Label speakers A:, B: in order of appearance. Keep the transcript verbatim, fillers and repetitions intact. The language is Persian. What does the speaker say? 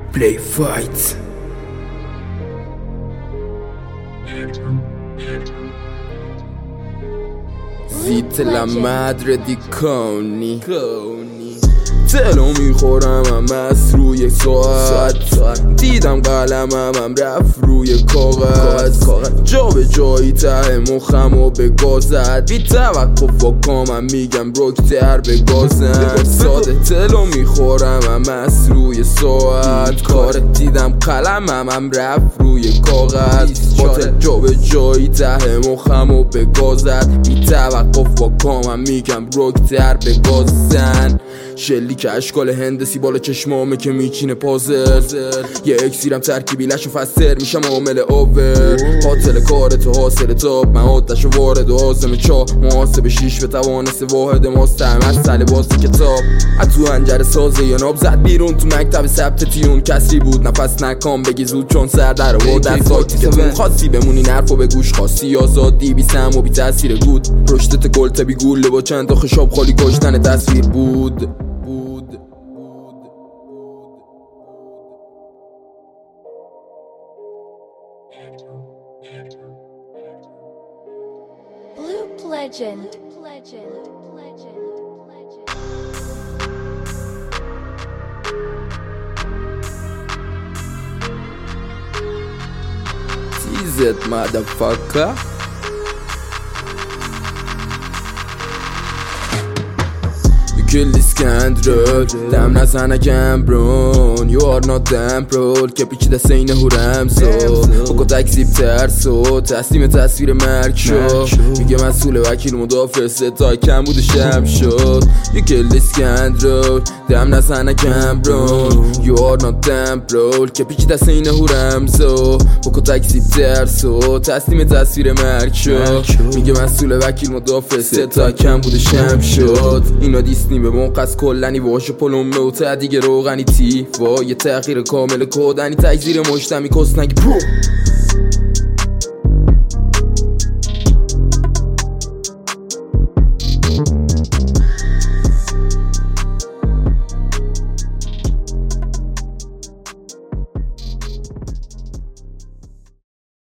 A: play fight. زیت la madre di Coney تلو میخورم هم از روی ساعت دیدم قلمم هم رفت روی کاغذ جا به جایی ته مخم و به گازد بی توقف و کامم میگم رکتر به گازن ساده تلو میخورم هم از روی ساعت کار دیدم قلمم هم رفت روی کاغذ باطل جا به جایی ته مخم و به گازد بی توقف و کامم میگم رکتر به گازن شلی که اشکال هندسی بالا چشمامه که میچینه پازل یه اکسیرم ترکیبی لش و فستر میشم عامل اوور قاتل کارتو حاصل تاب من آتش و وارد و آزم چا محاسب شیش به توانست واحد ماست هم از سل بازی کتاب از تو هنجر سازه یا ناب زد بیرون تو مکتب ثبت تیون کسری بود نفس نکام بگی زود چون سر در و در سایتی که تو خاصی بمونی نرف و به گوش خاصی آزادی بی سم و بی تاثیر گود رشدت گلت بی گوله با چند تا خشاب خالی کشتن تصویر بود
B: Loop Legend. Legend. Legend. Legend.
A: T Z motherfucker. Kill this candle دم نزنه گمبرون You are not damn pro که پیچیده سینه هورم سو بکو تکسیب ترسو تسلیم تصویر مرگ شو میگه مسئول وکیل مدافع ستای کم بوده شب شد You kill this candle دم نزنه گمبرون You are not damn pro که پیچیده سینه هورم سو بکو تکسیب ترسو تسلیم تصویر مرگ شو میگه مسئول وکیل مدافع ستای کم بوده شب شد اینا دیسنی به موقع کلنی واشه پلومه و تا دیگه روغنی تیفا یه تغییر کامل کودنی تجزیر مشتمی کسنگی برو